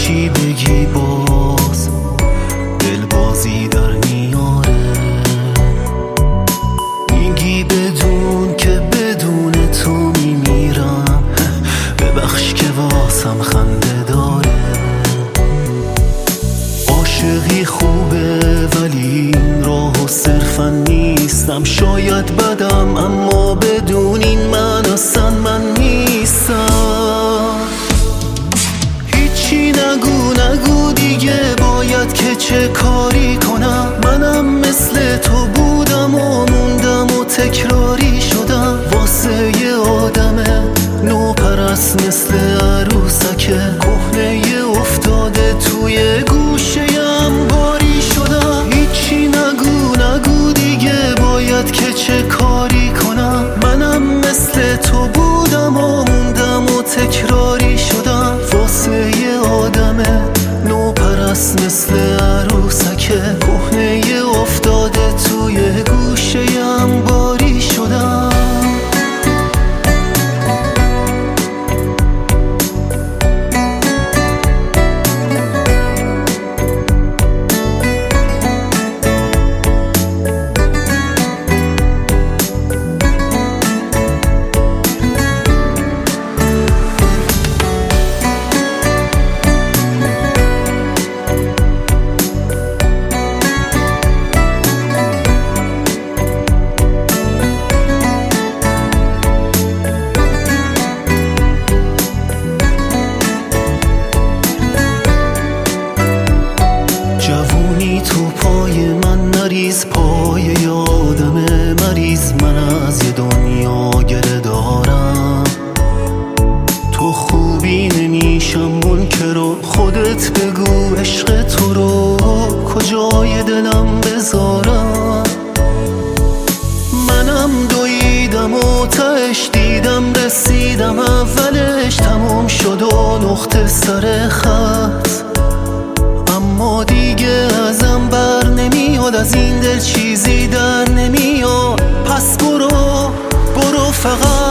هرچی بگی باز دل بازی در میاره. میگی بدون که بدون تو میمیرم، ببخش که واسم خنده داره. عاشقی خوبه ولی این راهو صرفا نیستم. شاید بدم اما بدون این من اصلا من نیستم. هیچی نگو دیگه باید که چه کاری کنم. منم مثل تو بودم و موندم و تکراری شدم. واسه یه آدم نوپرست مثل عروسکه کهنه افتاده توی گوشه‌ام باری شدم. هیچی نگو دیگه باید که چه کاری کنم. منم مثل تو بودم و موندم و تکراری شدم. واسه یه آدم نوپرست مثل عروسکه کهنه افتاده توی گوشه‌ام باری شدم. جوونی تو پای من نریز، پای یادم مریض. من از یه دنیا گله دارم. تو خوبی نمیشم منکر و خودت بگو عشق تو رو کجای دلم بذارم. منم دویدم و تهش دیدم رسیدم اولش تموم شد و نقطه سر خط. اما دیگه ازم بر نمیاد، از این دل چیزی در نمیاد. پس برو فقط